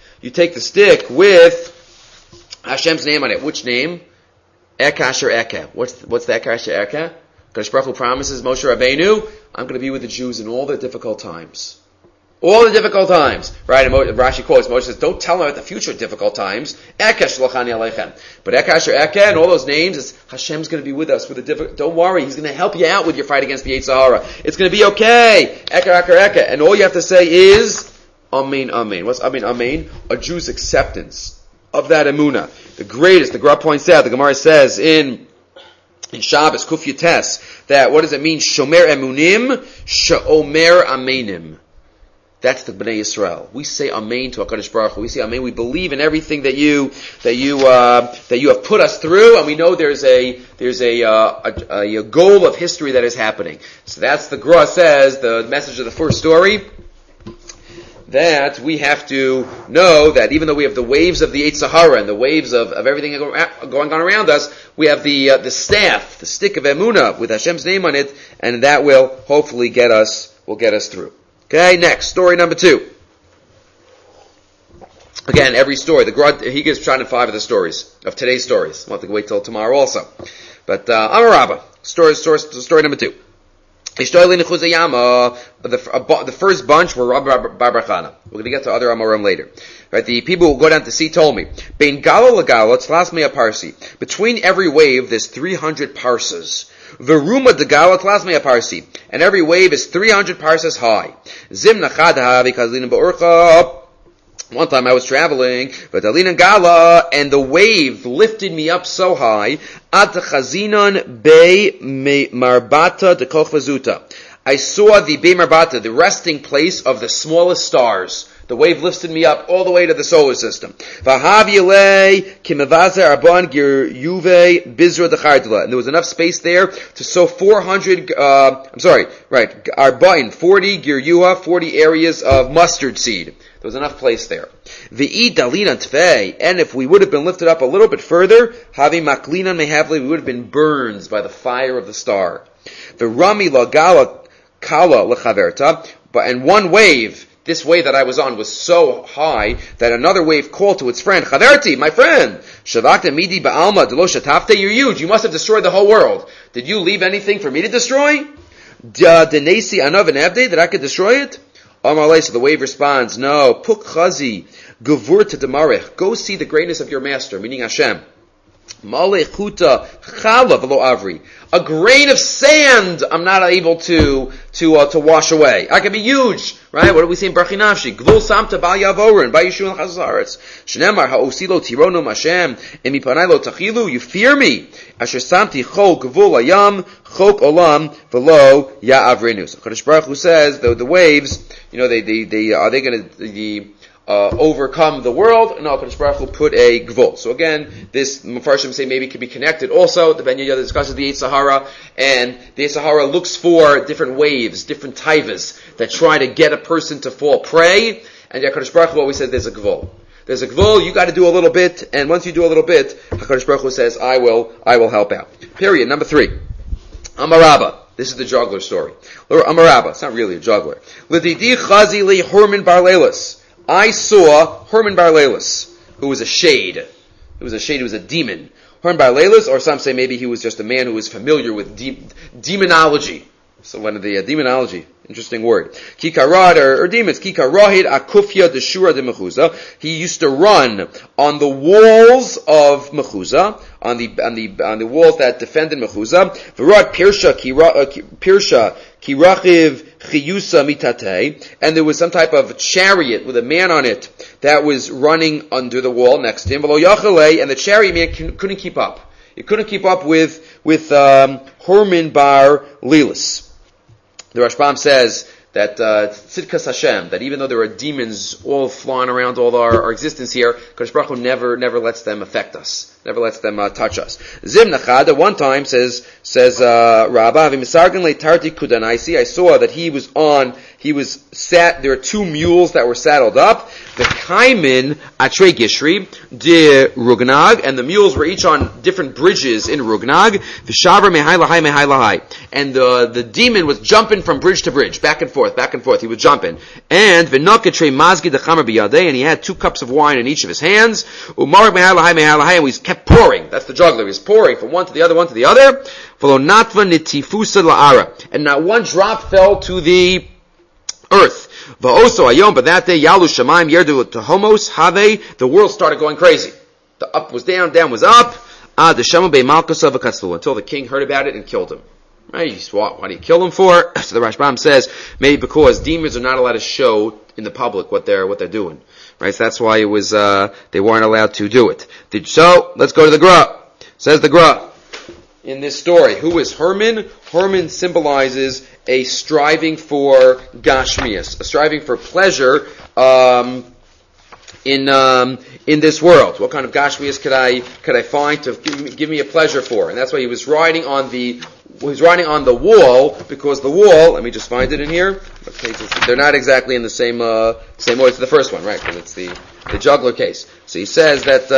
with Hashem's name on it. Which name? Ek Asher Eke. What's the Ek Asher Eke? Kadosh Baruch Hu promises Moshe Rabbeinu, I'm going to be with the Jews in all their difficult times. All the difficult times. Right? And Rashi quotes, Moshe says, don't tell them about the future difficult times. Eke Shlachani Aleichem. But Ek Asher Eke and all those names, Hashem's going to be with us with the don't worry, He's going to help you out with your fight against the Yetzer Hara. It's going to be okay. Eke Asher Eke. And all you have to say is, Amen, Amen. What's Amen, Amen? A Jew's acceptance of that emunah. The greatest, the Gra points out, the Gemara says in Shabbos, Kuf Yates, that what does it mean? Shomer emunim, she'omer amenim. That's the Bnei Yisrael. We say Amen to HaKadosh Baruch Hu. We say Amen. We believe in everything that you have put us through, and we know there's a goal of history that is happening. So that's the Gra says, the message of the first story, that we have to know that even though we have the waves of the Eitz Sahara and the waves of everything going on around us, we have the staff, the stick of Emunah with Hashem's name on it, and that will hopefully get us through. Okay, next, story number 2. Again, every story, he gives Pshat in 5 of the stories, of today's stories. We'll have to wait till tomorrow also. But, Amar Rabba, story number 2. The first bunch were Rabbi Bar Chana. We're going to get to other Amorim later. Right, the people who go down to sea told me, Bein Gala Lagala, Tzlas Mea Parsi. Between every wave, there's 300 parsas. Veruma de Gala Tzlas Mea Parsi. And every wave is 300 parsas high. Zim Nachadha Vikazlina Ba'urcha. One time I was traveling, V'talina Gala, and the wave lifted me up so high, Ad Chazinon Bei Marbata de Kochvazuta. I saw the Bei Marbata, the resting place of the smallest stars. The wave lifted me up all the way to the solar system. And there was enough space there to sow 400, 40 gir yuha, 40 areas of mustard seed. There was enough place there. And if we would have been lifted up a little bit further, we would have been burned by the fire of the star. The Rami Lagala Kala Lechaverta, and one wave, this wave that I was on was so high that another wave called to its friend, Chaverti, my friend, Shavakta Midi Ba'alma Delo Shatafte, you're huge, you must have destroyed the whole world. Did you leave anything for me to destroy? Denesi Anav and Abde, that I could destroy it? Amalei, so the wave responds, no, Puk Chazi, Gevur to Demarech, go see the greatness of your master, meaning Hashem. Malechuta Chala V'lo Avri. A grain of sand I'm not able to wash away. I can be huge, right? What do we say in Brachi Nafshi? Gvul Samta Bal Yavorin, Ba Yishun Chazaretz. Shnemar Ha'osilo Tirono Mashem, Emi Panaylo Tachilu, you fear me. Asher Samti Chol Gvul Ayam, Chok Olam, V'lo Ya'avrinu. So Kadosh Baruch Hu says, the waves, are they going to, overcome the world? No, Kadosh Baruch Hu put a gvul. So again, this Mepharshim say maybe it could be connected also. The Ben Yehuda discusses the Eitz Sahara, and the Eitz Sahara looks for different waves, different taivas that try to get a person to fall prey. And Kadosh Baruch Hu always says there's a gvul. There's a gvul. You got to do a little bit, and once you do a little bit, Kadosh Baruch Hu says, I will help out. Period. Number 3, Amar Rabba. This is the juggler story. Amar Rabba. It's not really a juggler. L'didi chazi li Herman Bar Leilis. I saw Herman Bar Leilis, who was a shade. He was a demon. Herman Bar Leilis, or some say maybe he was just a man who was familiar with demonology. So one of the demonology, interesting word. Kikarad, or demons. Kikarahid akufya deshura de Mechuzah. He used to run on the walls of Mechuzah, on the walls that defended Mechuzah. V'rad pirsha kirachiv chiyusa mitate, and there was some type of chariot with a man on it that was running under the wall next to him. V'lo yachalei, and the chariot man couldn't keep up. It couldn't keep up with Herman Bar Leilis. The Rashbam says that Tzidkas Hashem, that even though there are demons all flying around all our existence here, Kadosh Baruch Hu never lets them affect us, never lets them touch us. Zim Nachad, one time says Rabba, Tarti Kudanaisi, I saw that there were 2 mules that were saddled up. The Kaimin Atre Gishri de Rugnag, and the mules were each on different bridges in Rugnag. Vishavar Mehai Lahai Mehai Lahai, and the demon was jumping from bridge to bridge, back and forth. He was jumping. And Vinokatre Mazgi de Chamer Biyadeh, and he had 2 cups of wine in each of his hands. Umarak Mehai Lahai Mehai Lahai, and he kept pouring. That's the juggler. He was pouring from one to the other. V'lo natva nitifusa la'ara, and not one drop fell to the earth. Va'oso ayom, but that day, Yalu Shemaim Yerdu Tahomos Have, the world started going crazy. The up was down, down was up. The Shema Be Malkusa V'Katzlu, until the king heard about it and killed him. Right? What do you kill him for? So the Rashbam says, maybe because demons are not allowed to show in the public what they're doing. Right? So that's why it was, they weren't allowed to do it. So, let's go to the Gra. Says the Gra. in this story. Who is Herman? Herman symbolizes a striving for gashmias, a striving for pleasure in this world. What kind of gashmias could I find to give me a pleasure for? And that's why he was riding on the wall, because the wall, let me just find it in here. They're not exactly in the same order. It's the first one, right? Because it's the juggler case. So he says that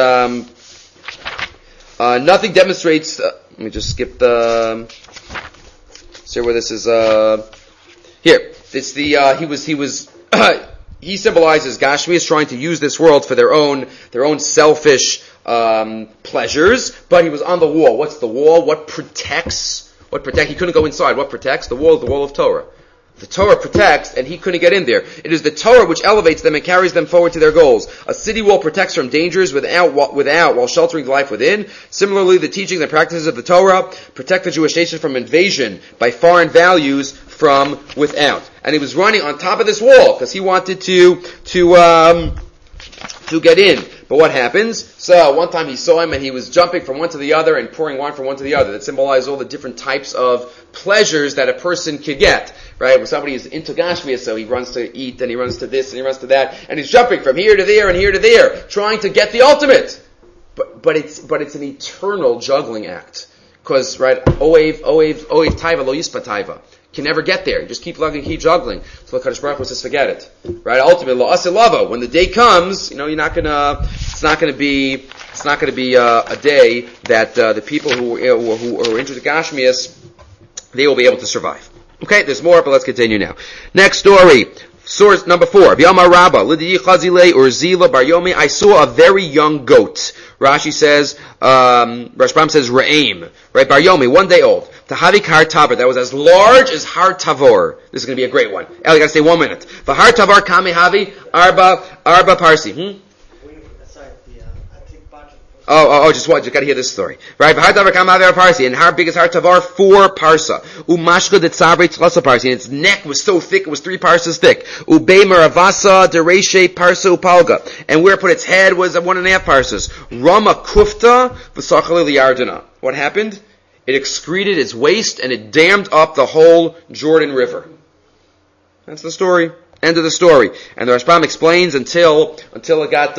nothing demonstrates. Let me just skip the. See where this is. Here, it's the. He symbolizes Gashmi is trying to use this world for their own selfish pleasures. But he was on the wall. What's the wall? What protects? He couldn't go inside. What protects? The wall is the wall of Torah. The Torah protects, and he couldn't get in there. It is the Torah which elevates them and carries them forward to their goals. A city wall protects from dangers without while sheltering the life within. Similarly, the teachings and practices of the Torah protect the Jewish nation from invasion by foreign values from without. And he was running on top of this wall because he wanted to get in. But what happens? So one time he saw him and he was jumping from one to the other and pouring wine from one to the other. That symbolizes all the different types of pleasures that a person could get. Right? When somebody is into Gashmiya, so he runs to eat and he runs to this and he runs to that, and he's jumping from here to there and here to there, trying to get the ultimate. But it's an eternal juggling act. Because, right, Oev Taiva, Lo Yispa Taiva. Can never get there. You just keep juggling. So the Kadosh Baruch Hu says, forget it. Right? Ultimately, Lo Aseh Lavo. When the day comes, it's not gonna be a day that the people who are into the Gashmias, they will be able to survive. Okay, there's more, but let's continue now. Next story. Source number 4. B'yama Rabba, Lidiyi Chazile Urzila Bar Yomi. I saw a very young goat. Rashi says, Rashbam says Ra'im. Right, Bar Yomi, 1 day old. Tahavik Har Tavar, that was as large as Har Tavor. This is going to be a great one. Eli, you got to stay 1 minute. V'Har Tavar Kame Havi Arba Parsi. Just got to hear this story. Right? And how big is Har Tavar? 4 parsa. Umashka de Tzabre Tlasa parsi. And its neck was so thick, it was 3 parsas thick. Ube Maravasa Dereshe Parsa Upalga. And where it put its head was 1.5 parsas. Rama Kufta V'Sachalil Yardana. What happened? It excreted its waste and it dammed up the whole Jordan River. That's the story. End of the story. And the Rashbam explains until it got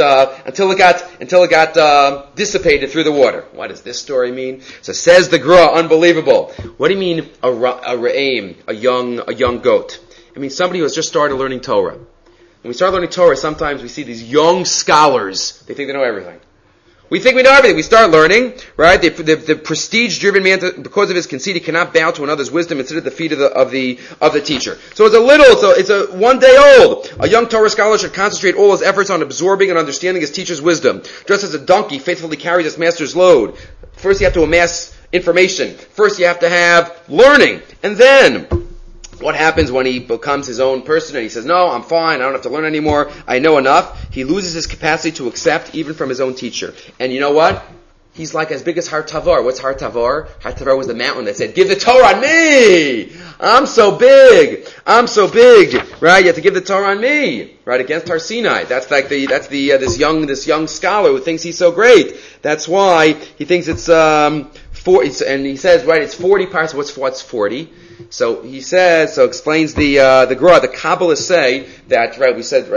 dissipated through the water. What does this story mean? So says the Gra, unbelievable. What do you mean a ra'im, a young goat? I mean somebody who has just started learning Torah. When we start learning Torah, sometimes we see these young scholars. They think they know everything. We think we know everything. We start learning, right? The prestige-driven man, because of his conceit, he cannot bow to another's wisdom and sit at the feet of the teacher. So it's a 1 day old. A young Torah scholar should concentrate all his efforts on absorbing and understanding his teacher's wisdom. Just as a donkey faithfully carries its master's load. First you have to amass information. First you have to have learning. And then, what happens when he becomes his own person and he says, no, I'm fine, I don't have to learn anymore, I know enough? He loses his capacity to accept even from his own teacher. And you know what? He's like as big as Har Tavar. What's Har Tavar? Har Tavar was the mountain that said, give the Torah on me! I'm so big! Right? You have to give the Torah on me! Right? Against Har Sinai. That's this young scholar who thinks he's so great. That's why he thinks it's, and he says, right, it's 40 parts. What's 40? So he says, explains the Gra, the Kabbalists say that, right, he says,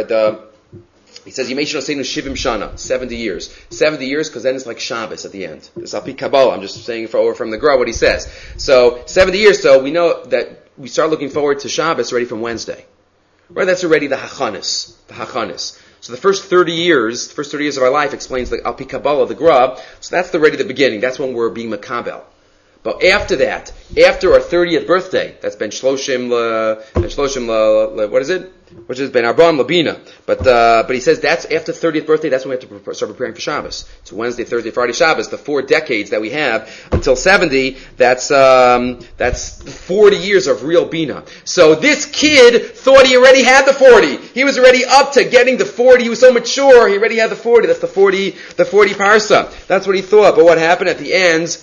Yemei Shana Shivim Shana, 70 years. 70 years, because then it's like Shabbos at the end. This is Alpi Kabbalah, I'm just saying from the Gra what he says. So, 70 years, so we know that we start looking forward to Shabbos already from Wednesday. Right, that's already the Hachanis. So the first 30 years of our life explains the Alpi Kabbalah, the Gra, so that's already the beginning, that's when we're being Makabel. But after that, after our 30th birthday, that's Ben Shloshim what is it? Which is Ben Arbon Labina. But he says that's after 30th birthday, that's when we have to start preparing for Shabbos. So Wednesday, Thursday, Friday, Shabbos, the 4 decades that we have until 70, that's 40 years of real Bina. So this kid thought he already had the 40. He was already up to getting the 40. He was so mature, he already had the 40. That's the 40 parsa. That's what he thought. But what happened at the end,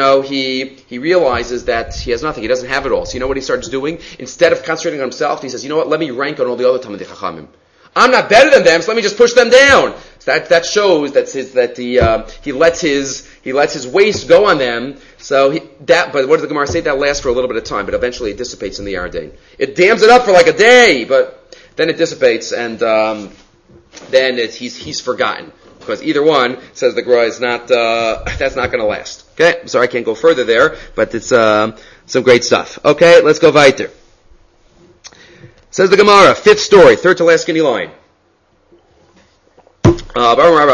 he realizes that he has nothing. He doesn't have it all. So you know what he starts doing? Instead of concentrating on himself, he says, you know what? Let me rank on all the other Talmidei Chachamim. I'm not better than them, so let me just push them down. So that shows that he lets his he lets his waste go on them. So but what does the Gemara say? That lasts for a little bit of time, but eventually it dissipates in the Yarden. It dams it up for like a day, but then it dissipates, and then he's forgotten. Because either one, says the Gemara, is not that's not going to last. Okay, I'm sorry I can't go further there, but it's some great stuff. Okay, let's go weiter. Says the Gemara, fifth story, third to last skinny line. I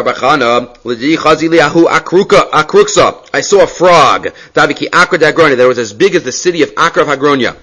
saw a frog. That was as big as the city of Akra of Hagronia.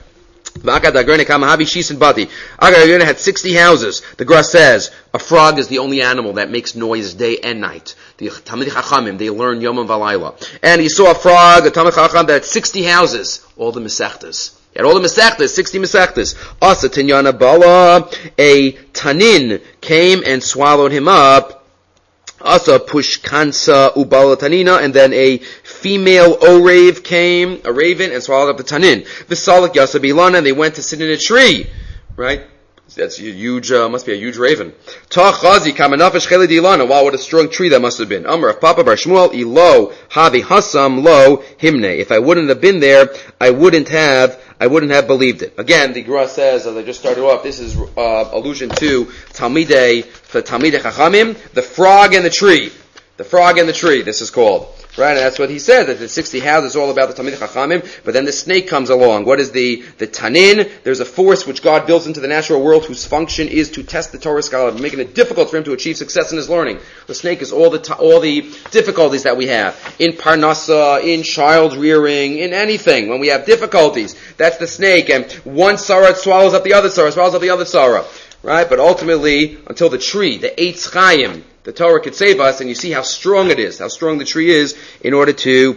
Hagronia had 60 houses. The Gemara says a frog is the only animal that makes noise day and night. The Talmidei Chachamim, they learn Yom V'Layla. And he saw a frog, a Talmidei Chacham, that had 60 houses, all the Masechtas. He had all the Masechtas, 60 Masechtas. Asa Tinyana Bala, a Tanin came and swallowed him up. Asa Pushkansa Ubala Tanina, and then a female Orave came, a raven, and swallowed up the Tanin. V'Salak Yasa Bilana, and they went to sit in a tree. Right? That's a huge, must be a huge raven. Ta'chazi kamanafish chele dilana. Wow, what a strong tree that must have been. Amar of Papa Bar Shmuel, ilo havi hasam lo himne. If I wouldn't have been there, I wouldn't have believed it. Again, the Gemara says, as I just started off, this is allusion to Talmidei Chachamim, the frog and the tree. The frog and the tree, this is called. Right, and that's what he said, that the 60 houses is all about the Talmidei Chachamim, but then the snake comes along. What is the Tanin? There's a force which God builds into the natural world whose function is to test the Torah scholar, making it difficult for him to achieve success in his learning. The snake is all the difficulties that we have. In Parnasa, in child rearing, in anything. When we have difficulties, that's the snake, and one Sarah swallows up the other Sarah. Right, but ultimately, until the tree, the Eitz Chaim, the Torah could save us, and you see how strong it is, how strong the tree is in order to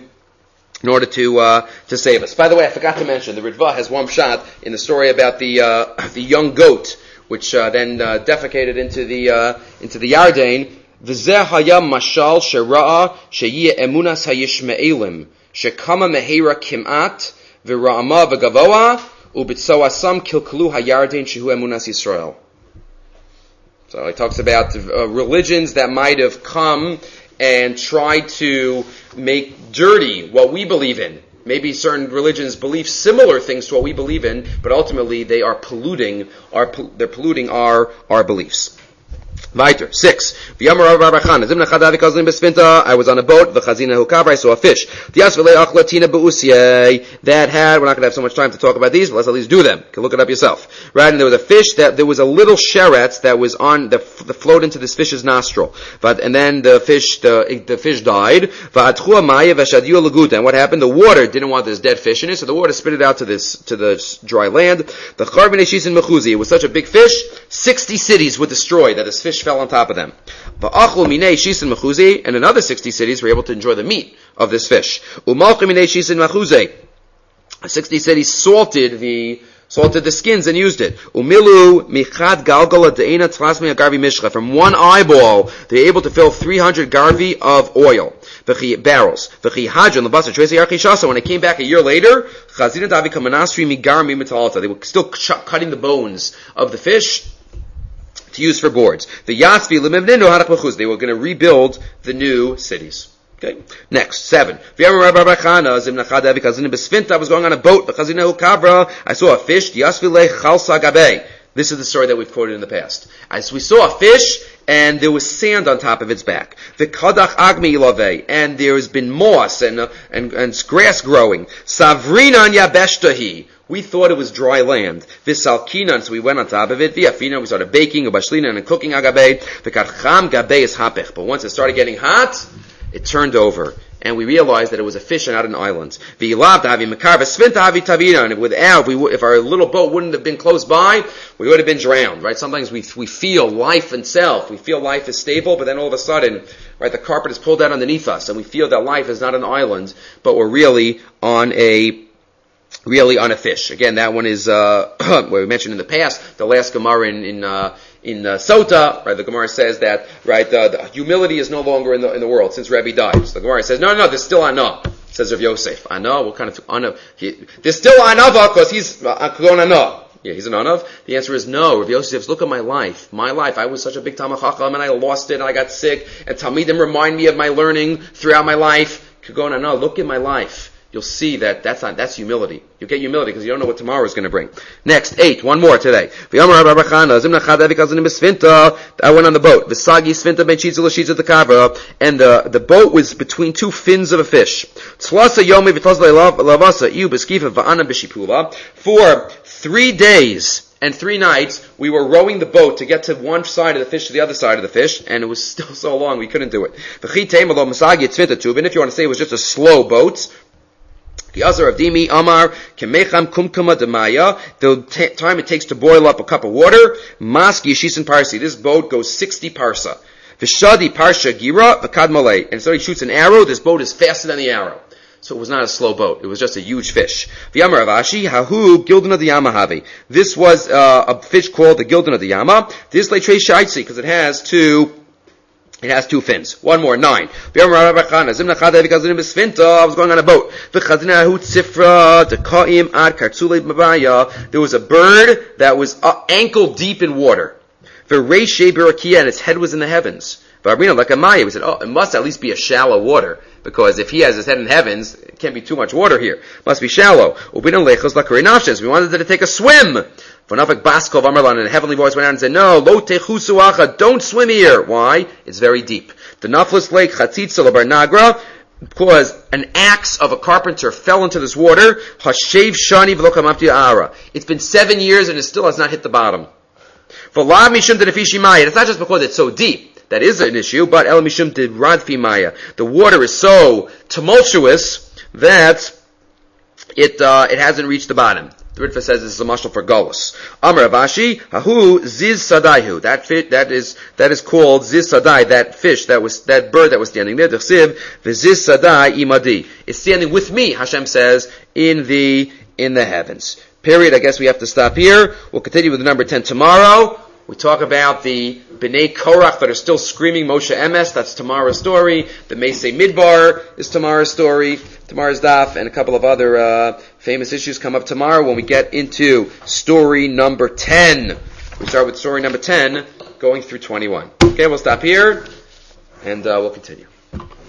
save us. By the way, I forgot to mention, the Ritva has one shot in the story about the young goat, which then defecated into the Yarden. V'zeh haya mashal shera'a sheyeh emunas hayishme'elim shekama mehera kim'at v'ra'ama v'gavoa u'bitzoasam kilkalu hayarden shehu emunas Yisrael. So he talks about religions that might have come and tried to make dirty what we believe in. Maybe certain religions believe similar things to what we believe in, but ultimately they are polluting our beliefs. Weiter. 6. I was on a boat, I saw a fish. That had, we're not going to have so much time to talk about these, but let's at least do them. You can look it up yourself. Right, and there was a fish there was a little sheretz that was that flowed into this fish's nostril. And then the fish died. And what happened? The water didn't want this dead fish in it, so the water spit it out to the dry land. It was such a big fish, 60 cities were destroyed that this fish fell on top of them. And another 60 cities were able to enjoy the meat of this fish. 60 cities salted the skins and used it. From one eyeball, they were able to fill 300 garvi of oil, barrels. When it came back a year later, they were still cutting the bones of the fish to use for boards. They were going to rebuild the new cities. Okay. Next, 7. I was going on a boat. I saw a fish. This is the story that we've quoted in the past. We saw a fish, and there was sand on top of its back. And there has been moss and grass growing. We thought it was dry land. V'salkinan, so we went on top of it. V'afina, we started baking, ubashlinan, and cooking agabe. V'karcham gabe is hapech. But once it started getting hot, it turned over. And we realized that it was a fish and not an island. V'yilav davi mekar v'svin davi tavina. And if our little boat wouldn't have been close by, we would have been drowned, right? Sometimes we feel life itself. We feel life is stable, but then all of a sudden, right, the carpet is pulled out underneath us, and we feel that life is not an island, but we're really on a fish. Again, that one is what we mentioned in the past. The last Gemara in Sota, right? The Gemara says that, right, the humility is no longer in the world since Rabbi died. So the Gemara says, no, there's still Anah. Says Rav Yosef, Anah. What kind of Anah? There's still Anava because he's Kon Anah. Yeah, he's an Anav. The answer is no. Rav Yosef says, look at my life. I was such a big Talmid Chacham and I lost it and I got sick. And Talmidim remind me of my learning throughout my life. could go, no, look at my life. You'll see that's humility. You'll get humility because you don't know what tomorrow is going to bring. Next, 8, one more today. I went on the boat. And the boat was between two fins of a fish. For 3 days and 3 nights, we were rowing the boat to get to one side of the fish to the other side of the fish, and it was still so long we couldn't do it. If you want to say it was just a slow boat, the Azar of Dimi Amar Kemecham Kumkuma Demaya, the time it takes to boil up a cup of water, Maski Shisin Parsi. This boat goes 60 parsa. Vishadi Parsha Gira Vakad Malay. And so he shoots an arrow, this boat is faster than the arrow. So it was not a slow boat, it was just a huge fish. V'yamar Avashi, Hahu Gildan of the Yamahavi. This was a fish called the Gildan of the Yama. This lay Trey Shaitzi, because it has two fins. One more, 9. I was going on a boat. There was a bird that was ankle deep in water. And its head was in the heavens. We said, it must at least be a shallow water, because if he has his head in heavens, it can't be too much water here. It must be shallow. We wanted to take a swim. V'nafik Baskov Amarlan, and a heavenly voice went out and said, no, lo techusu acha, don't swim here. Why? It's very deep. The Naflis Lake Chatzitza Labar Nagra, because an axe of a carpenter fell into this water. Hashev Shani V'lokamapti Ara. It's been 7 years and it still has not hit the bottom. V'la Mishum Denefishi Maya. It's not just because it's so deep. That is an issue, but El Mishum did Radfi Maya. The water is so tumultuous that it hasn't reached the bottom. The Ritva says this is a mashal for Golus. Amar Avashi, Hahu Ziz Sadaihu. That is called Ziz Sadai, that bird that was standing there. D'chsiv v'Ziz Sadai imadi. It's standing with me, Hashem says, in the heavens. Period. I guess we have to stop here. We'll continue with number 10 tomorrow. We talk about the Bnei Korach that are still screaming Moshe Emes. That's tomorrow's story. The Meisei Midbar is tomorrow's story. Tomorrow's daf, and a couple of other famous issues come up tomorrow when we get into story number 10. We start with story number 10, going through 21. Okay, we'll stop here, and we'll continue.